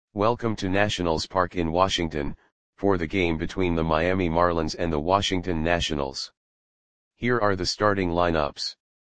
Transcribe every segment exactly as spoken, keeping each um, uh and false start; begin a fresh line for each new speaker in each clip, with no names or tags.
Welcome to Nationals Park in Washington, for the game between the Miami Marlins and the Washington Nationals. Here are the starting lineups.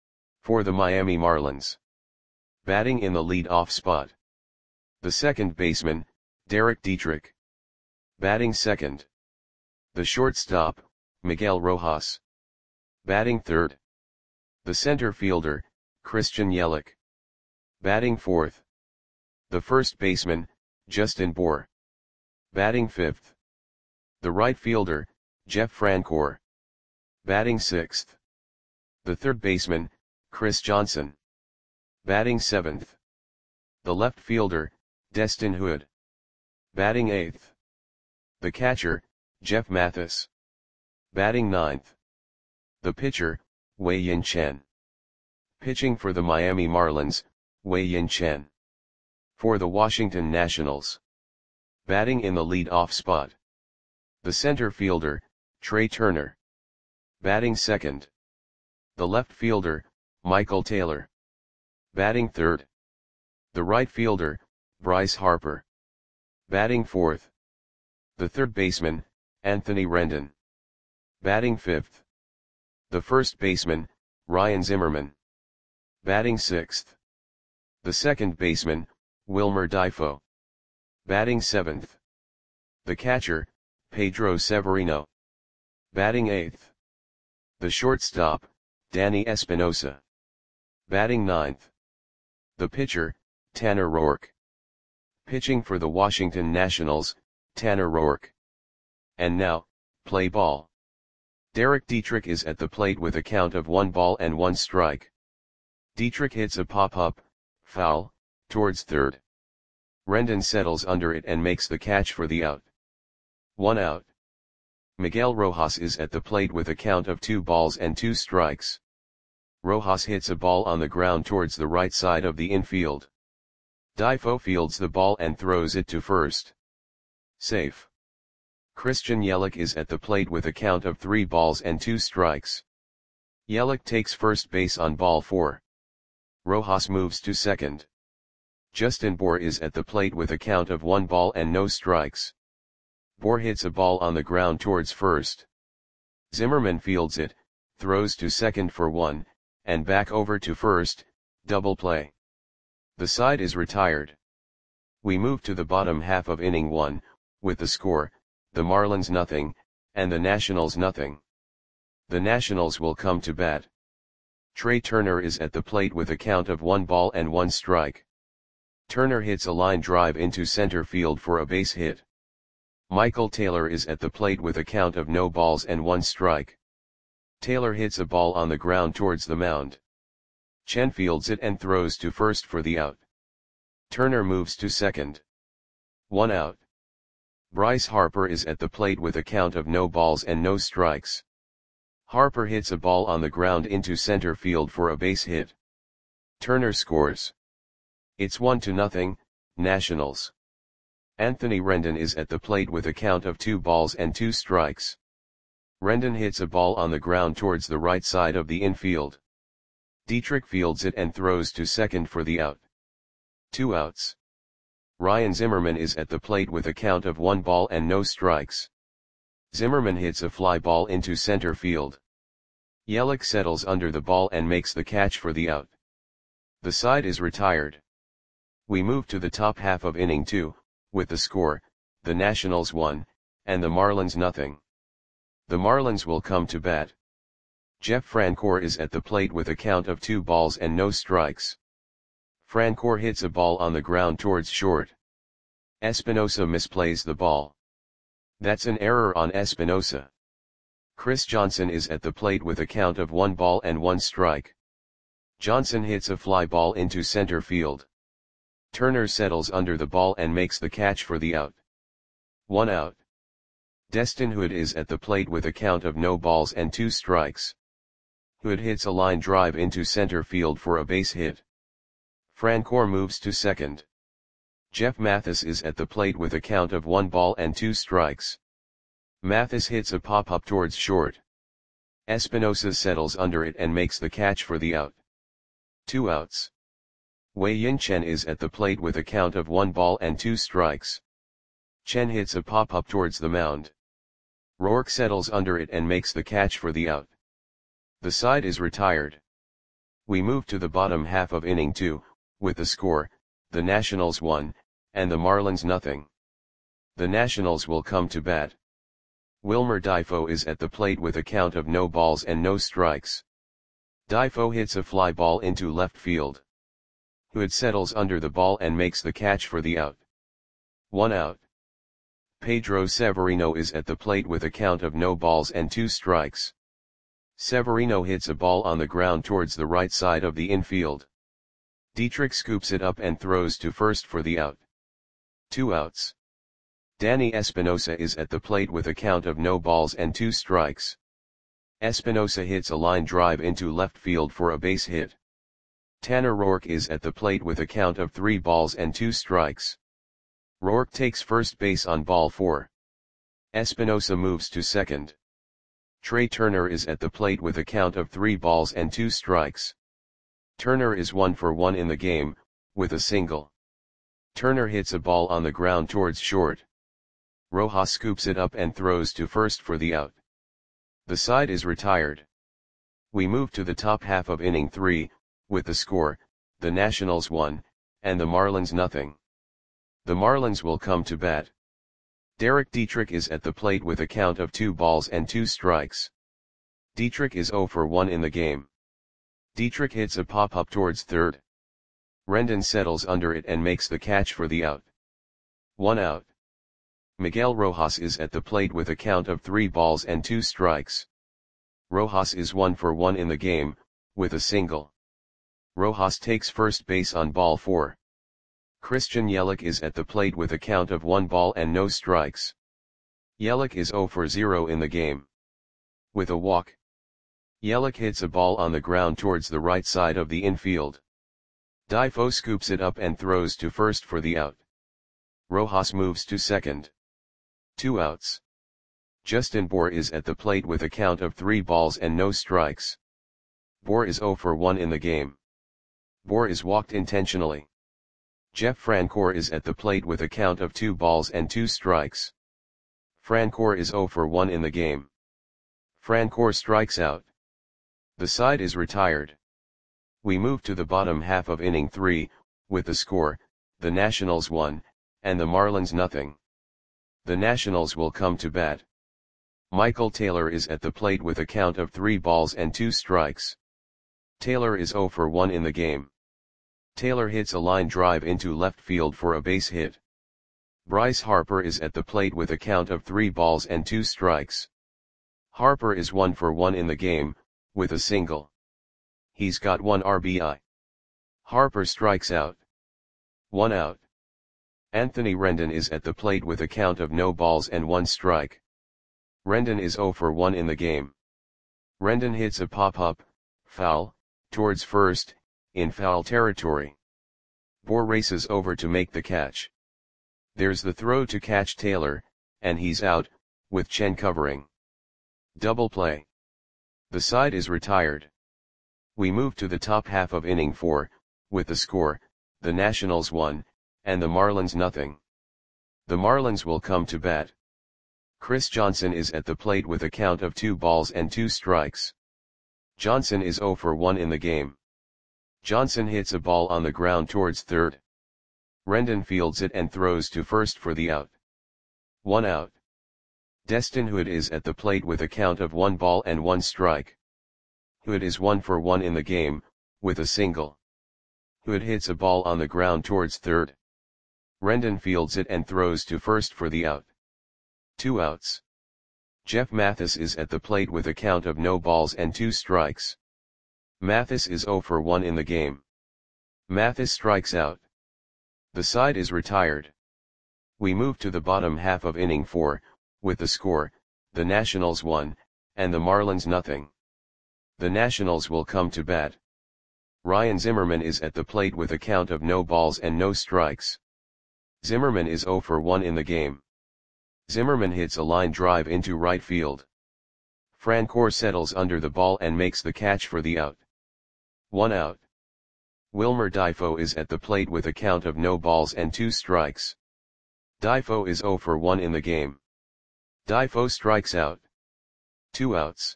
For the Miami Marlins. Batting in the lead-off spot. The second baseman, Derek Dietrich. Batting second. The shortstop, Miguel Rojas. Batting third. The center fielder, Christian Yelich. Batting fourth. The first baseman, Justin Bour. Batting fifth. The right fielder, Jeff Francoeur. Batting sixth. The third baseman, Chris Johnson. Batting seventh. The left fielder, Destin Hood. Batting eighth. The catcher, Jeff Mathis. Batting ninth. The pitcher, Wei-Yin Chen. Pitching for the Miami Marlins, Wei-Yin Chen. For the Washington Nationals. Batting in the lead-off spot. The center fielder, Trey Turner. Batting second. The left fielder, Michael Taylor. Batting third. The right fielder, Bryce Harper. Batting fourth. The third baseman, Anthony Rendon. Batting fifth. The first baseman, Ryan Zimmerman. Batting sixth. The second baseman, Wilmer Difo. Batting seventh. The catcher, Pedro Severino. Batting eighth. The shortstop, Danny Espinosa. Batting ninth. The pitcher, Tanner Roark. Pitching for the Washington Nationals, Tanner Roark. And now, play ball. Derek Dietrich is at the plate with a count of one ball and one strike. Dietrich hits a pop-up, foul, towards third. Rendon settles under it and makes the catch for the out. One out. Miguel Rojas is at the plate with a count of two balls and two strikes. Rojas hits a ball on the ground towards the right side of the infield. Difo fields the ball and throws it to first. Safe. Christian Yelich is at the plate with a count of three balls and two strikes. Yelich takes first base on ball four. Rojas moves to second. Justin Bour is at the plate with a count of one ball and no strikes. Bour hits a ball on the ground towards first. Zimmerman fields it, throws to second for one, and back over to first, double play. The side is retired. We move to the bottom half of inning one, with the score, the Marlins nothing, and the Nationals nothing. The Nationals will come to bat. Trey Turner is at the plate with a count of one ball and one strike. Turner hits a line drive into center field for a base hit. Michael Taylor is at the plate with a count of no balls and one strike. Taylor hits a ball on the ground towards the mound. Chen fields it and throws to first for the out. Turner moves to second. One out. Bryce Harper is at the plate with a count of no balls and no strikes. Harper hits a ball on the ground into center field for a base hit. Turner scores. It's one to nothing, Nationals. Anthony Rendon is at the plate with a count of two balls and two strikes. Rendon hits a ball on the ground towards the right side of the infield. Dietrich fields it and throws to second for the out. Two outs. Ryan Zimmerman is at the plate with a count of one ball and no strikes. Zimmerman hits a fly ball into center field. Yelich settles under the ball and makes the catch for the out. The side is retired. We move to the top half of inning two, with the score, the Nationals one, and the Marlins nothing. The Marlins will come to bat. Jeff Francoeur is at the plate with a count of two balls and no strikes. Francoeur hits a ball on the ground towards short. Espinosa misplays the ball. That's an error on Espinosa. Chris Johnson is at the plate with a count of one ball and one strike. Johnson hits a fly ball into center field. Turner settles under the ball and makes the catch for the out. One out. Destin Hood is at the plate with a count of no balls and two strikes. Hood hits a line drive into center field for a base hit. Francoeur moves to second. Jeff Mathis is at the plate with a count of one ball and two strikes. Mathis hits a pop-up towards short. Espinosa settles under it and makes the catch for the out. Two outs. Wei Yin Chen is at the plate with a count of one ball and two strikes. Chen hits a pop-up towards the mound. Rourke settles under it and makes the catch for the out. The side is retired. We move to the bottom half of inning two, with the score, the Nationals one, and the Marlins nothing. The Nationals will come to bat. Wilmer Difo is at the plate with a count of no balls and no strikes. Difo hits a fly ball into left field. Hood settles under the ball and makes the catch for the out. One out. Pedro Severino is at the plate with a count of no balls and two strikes. Severino hits a ball on the ground towards the right side of the infield. Dietrich scoops it up and throws to first for the out. Two outs. Danny Espinosa is at the plate with a count of no balls and two strikes. Espinosa hits a line drive into left field for a base hit. Tanner Rourke is at the plate with a count of three balls and two strikes. Rourke takes first base on ball four. Espinosa moves to second. Trey Turner is at the plate with a count of three balls and two strikes. Turner is one for one in the game, with a single. Turner hits a ball on the ground towards short. Rojas scoops it up and throws to first for the out. The side is retired. We move to the top half of inning three, with the score, the Nationals one, and the Marlins nothing. The Marlins will come to bat. Derek Dietrich is at the plate with a count of two balls and two strikes. Dietrich is zero for one in the game. Dietrich hits a pop-up towards third. Rendon settles under it and makes the catch for the out. One out. Miguel Rojas is at the plate with a count of three balls and two strikes. Rojas is one for one in the game, with a single. Rojas takes first base on ball four. Christian Yelich is at the plate with a count of one ball and no strikes. Yelich is zero for zero in the game. With a walk. Yelich hits a ball on the ground towards the right side of the infield. Difo scoops it up and throws to first for the out. Rojas moves to second. Two outs. Justin Bour is at the plate with a count of three balls and no strikes. Bour is zero for one in the game. Bour is walked intentionally. Jeff Francoeur is at the plate with a count of two balls and two strikes. Francoeur is zero for one in the game. Francoeur strikes out. The side is retired. We move to the bottom half of inning three, with the score, the Nationals one, and the Marlins nothing. The Nationals will come to bat. Michael Taylor is at the plate with a count of three balls and two strikes. Taylor is zero for one in the game. Taylor hits a line drive into left field for a base hit. Bryce Harper is at the plate with a count of three balls and two strikes. Harper is one for one in the game, with a single. He's got one R B I. Harper strikes out. One out. Anthony Rendon is at the plate with a count of no balls and one strike. Rendon is zero for one in the game. Rendon hits a pop-up, foul, towards first, in foul territory. Bour races over to make the catch. There's the throw to catch Taylor, and he's out, with Chen covering. Double play. The side is retired. We move to the top half of inning four, with the score, the Nationals one, and the Marlins nothing. The Marlins will come to bat. Chris Johnson is at the plate with a count of two balls and two strikes. Johnson is zero for one in the game. Johnson hits a ball on the ground towards third. Rendon fields it and throws to first for the out. One out. Destin Hood is at the plate with a count of one ball and one strike. Hood is one for one in the game, with a single. Hood hits a ball on the ground towards third. Rendon fields it and throws to first for the out. Two outs. Jeff Mathis is at the plate with a count of no balls and two strikes. Mathis is zero for one in the game. Mathis strikes out. The side is retired. We move to the bottom half of inning four, with the score, the Nationals one, and the Marlins nothing. The Nationals will come to bat. Ryan Zimmerman is at the plate with a count of no balls and no strikes. Zimmerman is zero for one in the game. Zimmerman hits a line drive into right field. Francoeur settles under the ball and makes the catch for the out. One out. Wilmer Difo is at the plate with a count of no balls and two strikes. Difo is zero for one in the game. Difo strikes out. Two outs.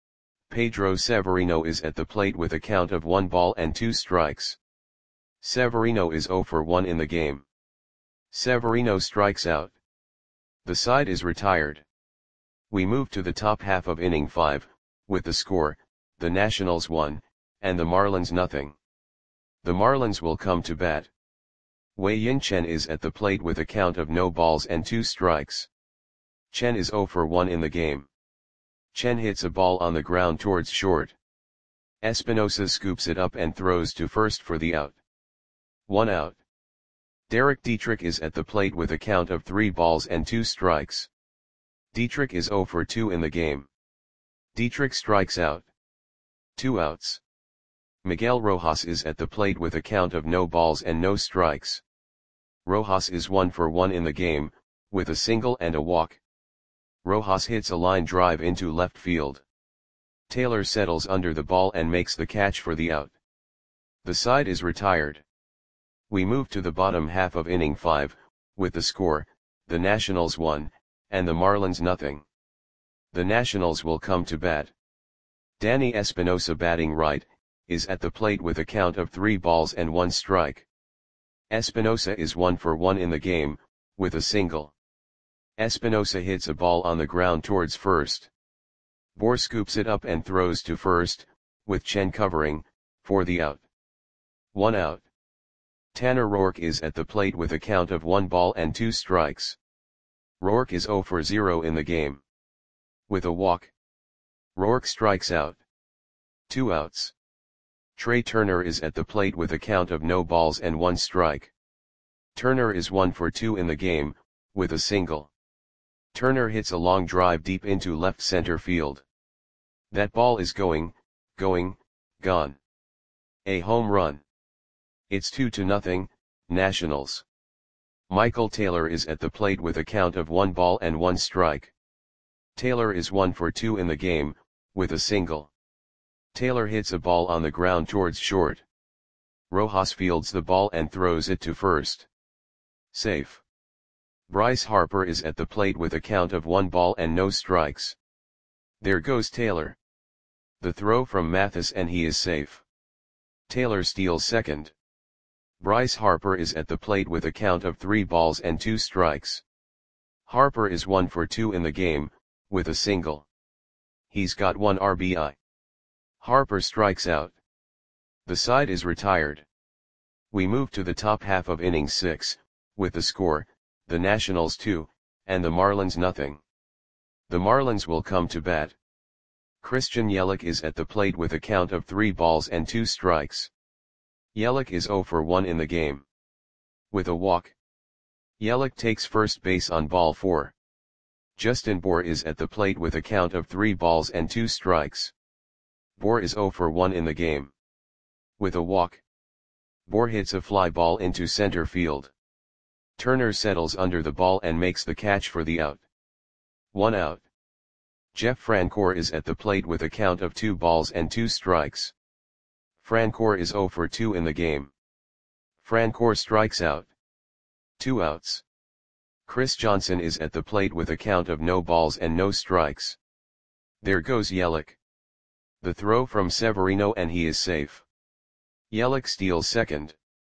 Pedro Severino is at the plate with a count of one ball and two strikes. Severino is zero for one in the game. Severino strikes out. The side is retired. We move to the top half of inning five, with the score, the Nationals one, and the Marlins nothing. The Marlins will come to bat. Wei Yin Chen is at the plate with a count of no balls and two strikes. Chen is zero for one in the game. Chen hits a ball on the ground towards short. Espinosa scoops it up and throws to first for the out. One out. Derek Dietrich is at the plate with a count of three balls and two strikes. Dietrich is zero for two in the game. Dietrich strikes out. Two outs. Miguel Rojas is at the plate with a count of no balls and no strikes. Rojas is one for one in the game, with a single and a walk. Rojas hits a line drive into left field. Taylor settles under the ball and makes the catch for the out. The side is retired. We move to the bottom half of inning five, with the score, the Nationals one, and the Marlins nothing. The Nationals will come to bat. Danny Espinosa, batting right, is at the plate with a count of three balls and one strike. Espinosa is one for one in the game, with a single. Espinosa hits a ball on the ground towards first. Bohr scoops it up and throws to first, with Chen covering, for the out. One out. Tanner Roark is at the plate with a count of one ball and two strikes. Roark is zero for zero in the game. With a walk. Roark strikes out. Two outs. Trey Turner is at the plate with a count of no balls and one strike. Turner is one for two in the game, with a single. Turner hits a long drive deep into left center field. That ball is going, going, gone. A home run. It's two to nothing, Nationals. Michael Taylor is at the plate with a count of one ball and one strike. Taylor is one for two in the game, with a single. Taylor hits a ball on the ground towards short. Rojas fields the ball and throws it to first. Safe. Bryce Harper is at the plate with a count of one ball and no strikes. There goes Taylor. The throw from Mathis and he is safe. Taylor steals second. Bryce Harper is at the plate with a count of three balls and two strikes. Harper is one for two in the game, with a single. He's got one R B I. Harper strikes out. The side is retired. We move to the top half of inning six, with the score, the Nationals two, and the Marlins nothing. The Marlins will come to bat. Christian Yelich is at the plate with a count of three balls and two strikes. Yelich is zero for one in the game. With a walk. Yelich takes first base on ball four. Justin Bour is at the plate with a count of three balls and two strikes. Bour is zero for one in the game. With a walk. Bour hits a fly ball into center field. Turner settles under the ball and makes the catch for the out. One out. Jeff Francoeur is at the plate with a count of two balls and two strikes. Francoeur is zero for two in the game. Francoeur strikes out. Two outs. Chris Johnson is at the plate with a count of no balls and no strikes. There goes Yelich. The throw from Severino and he is safe. Yelich steals second.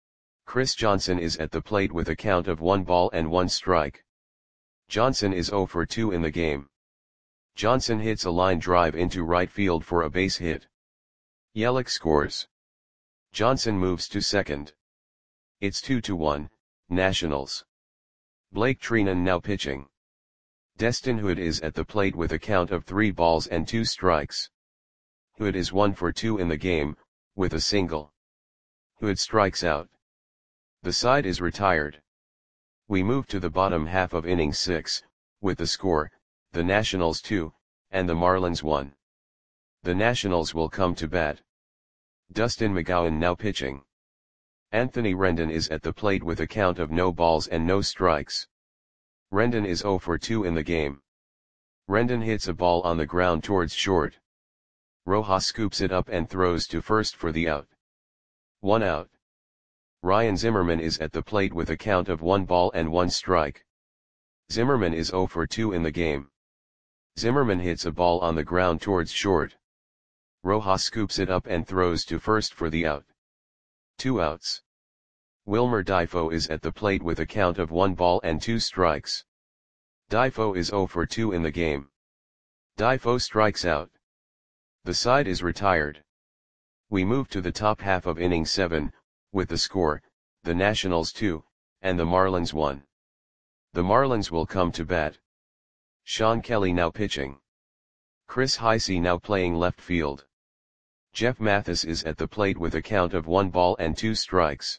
Chris Johnson is at the plate with a count of one ball and one strike. Johnson is zero for two in the game. Johnson hits a line drive into right field for a base hit. Yelich scores. Johnson moves to second. It's two to one, Nationals. Blake Treinen now pitching. Destin Hood is at the plate with a count of three balls and two strikes. Hood is one for two in the game, with a single. Hood strikes out. The side is retired. We move to the bottom half of inning six, with the score, the Nationals two, and the Marlins one. The Nationals will come to bat. Dustin McGowan now pitching. Anthony Rendon is at the plate with a count of no balls and no strikes. Rendon is zero for two in the game. Rendon hits a ball on the ground towards short. Rojas scoops it up and throws to first for the out. One out. Ryan Zimmerman is at the plate with a count of one ball and one strike. Zimmerman is zero for two in the game. Zimmerman hits a ball on the ground towards short. Rojas scoops it up and throws to first for the out. Two outs. Wilmer Difo is at the plate with a count of one ball and two strikes. Difo is zero for two in the game. Difo strikes out. The side is retired. We move to the top half of inning seven, with the score, the Nationals two, and the Marlins one. The Marlins will come to bat. Sean Kelly now pitching. Chris Heisey now playing left field. Jeff Mathis is at the plate with a count of one ball and two strikes.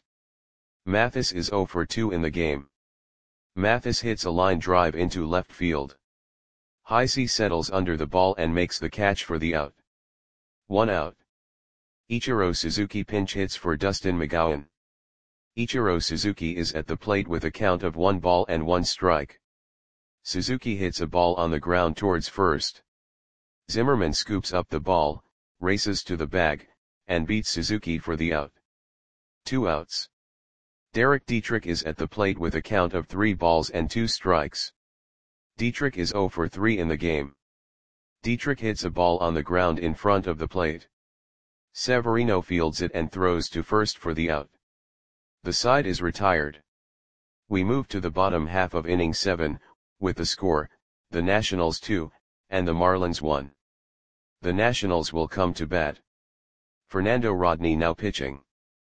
Mathis is zero for two in the game. Mathis hits a line drive into left field. Heisey settles under the ball and makes the catch for the out. One out. Ichiro Suzuki pinch hits for Dustin McGowan. Ichiro Suzuki is at the plate with a count of one ball and one strike. Suzuki hits a ball on the ground towards first. Zimmerman scoops up the ball, races to the bag, and beats Suzuki for the out. Two outs. Derek Dietrich is at the plate with a count of three balls and two strikes. Dietrich is zero for three in the game. Dietrich hits a ball on the ground in front of the plate. Severino fields it and throws to first for the out. The side is retired. We move to the bottom half of inning seven, with the score, the Nationals two, and the Marlins one. The Nationals will come to bat. Fernando Rodney now pitching.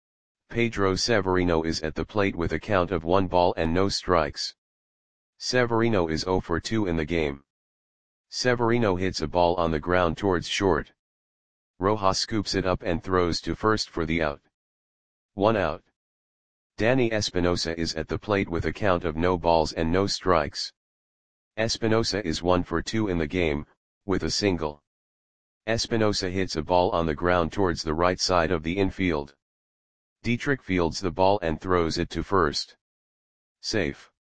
Pedro Severino is at the plate with a count of one ball and no strikes. Severino is zero for two in the game. Severino hits a ball on the ground towards short. Rojas scoops it up and throws to first for the out. One out. Danny Espinosa is at the plate with a count of no balls and no strikes. Espinosa is one for two in the game, with a single. Espinosa hits a ball on the ground towards the right side of the infield. Dietrich fields the ball and throws it to first. Safe.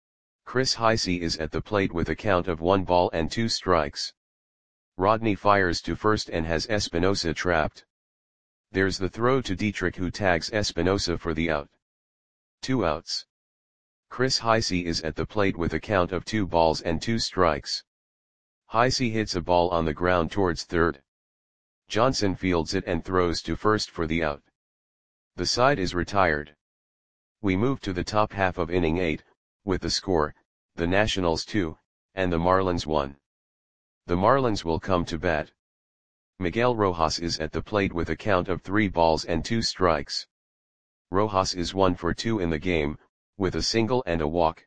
Chris Heisey is at the plate with a count of one ball and two strikes. Rodney fires to first and has Espinosa trapped. There's the throw to Dietrich, who tags Espinosa for the out. Two outs. Chris Heisey is at the plate with a count of two balls and two strikes. Heisey hits a ball on the ground towards third. Johnson fields it and throws to first for the out. The side is retired. We move to the top half of inning eight, with the score, the Nationals two, and the Marlins one. The Marlins will come to bat. Miguel Rojas is at the plate with a count of three balls and two strikes. Rojas is one for two in the game, with a single and a walk.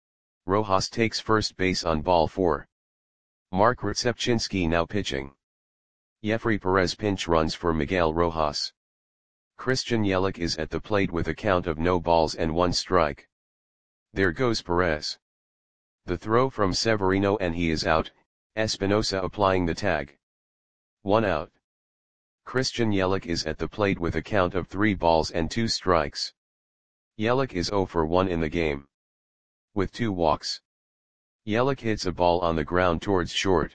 Rojas takes first base on ball four. Mark Rzepczynski now pitching. Jeffrey Perez pinch runs for Miguel Rojas. Christian Yelich is at the plate with a count of no balls and one strike. There goes Perez. The throw from Severino and he is out, Espinosa applying the tag. One out. Christian Yelich is at the plate with a count of three balls and two strikes. Yelich is zero for one in the game. With two walks. Yelich hits a ball on the ground towards short.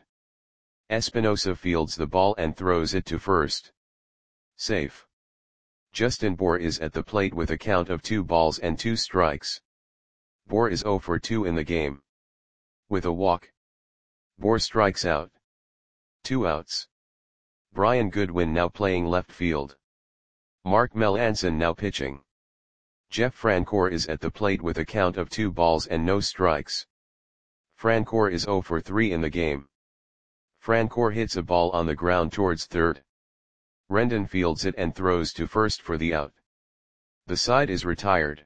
Espinosa fields the ball and throws it to first. Safe. Justin Bour is at the plate with a count of two balls and two strikes. Bour is zero for two in the game. With a walk. Bour strikes out. Two outs. Brian Goodwin now playing left field. Mark Melancon now pitching. Jeff Francoeur is at the plate with a count of two balls and no strikes. Francoeur is zero for three in the game. Francoeur hits a ball on the ground towards third. Rendon fields it and throws to first for the out. The side is retired.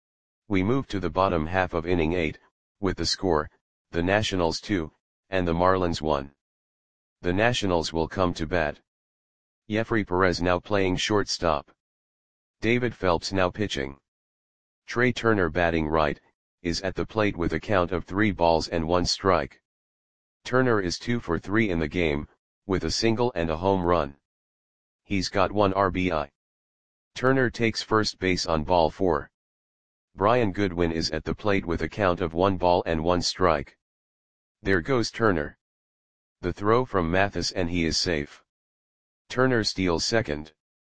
We move to the bottom half of inning eight, with the score, the Nationals two, and the Marlins one. The Nationals will come to bat. Jeffrey Perez now playing shortstop. David Phelps now pitching. Trey Turner batting right, is at the plate with a count of three balls and one strike. Turner is two for three in the game, with a single and a home run. He's got one R B I. Turner takes first base on ball four. Brian Goodwin is at the plate with a count of one ball and one strike. There goes Turner. The throw from Mathis and he is safe. Turner steals second.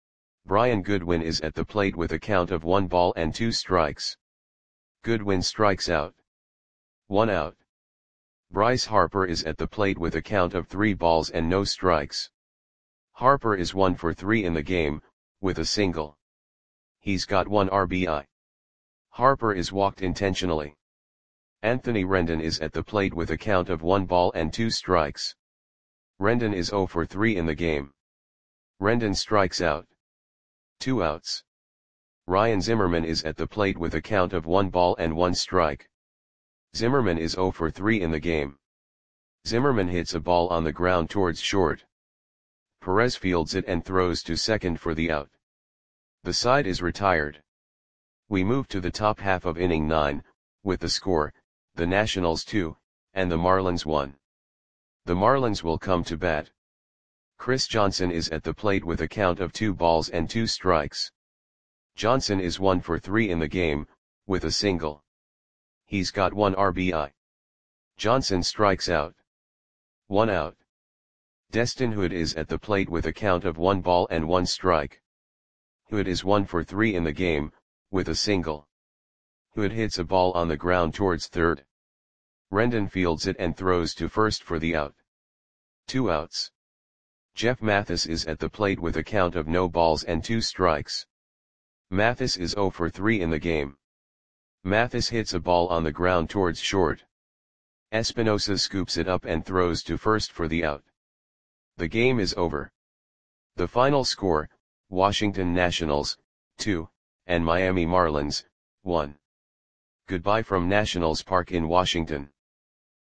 Brian Goodwin is at the plate with a count of one ball and two strikes. Goodwin strikes out. One out. Bryce Harper is at the plate with a count of three balls and no strikes. Harper is one for three in the game, with a single. He's got one R B I. Harper is walked intentionally. Anthony Rendon is at the plate with a count of one ball and two strikes. Rendon is zero for three in the game. Rendon strikes out. Two outs. Ryan Zimmerman is at the plate with a count of one ball and one strike. Zimmerman is zero for three in the game. Zimmerman hits a ball on the ground towards short. Perez fields it and throws to second for the out. The side is retired. We move to the top half of inning nine, with the score, the Nationals two, and the Marlins one. The Marlins will come to bat. Chris Johnson is at the plate with a count of two balls and two strikes. Johnson is one for three in the game, with a single. He's got one R B I. Johnson strikes out. One out. Destin Hood is at the plate with a count of one ball and one strike. Hood is one for three in the game, with a single. Hood hits a ball on the ground towards third. Rendon fields it and throws to first for the out. Two outs. Jeff Mathis is at the plate with a count of no balls and two strikes. Mathis is zero for three in the game. Mathis hits a ball on the ground towards short. Espinosa scoops it up and throws to first for the out. The game is over. The final score, Washington Nationals, two, and Miami Marlins, one. Goodbye from Nationals Park in Washington.